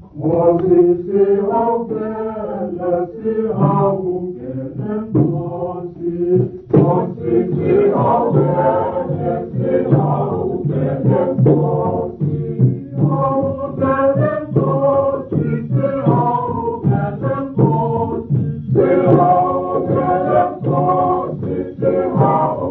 我是喜好别人，喜好别人多情。我是喜好别人，喜好别人多情。好别人多情，喜好别人多情，喜好别人多情，喜好。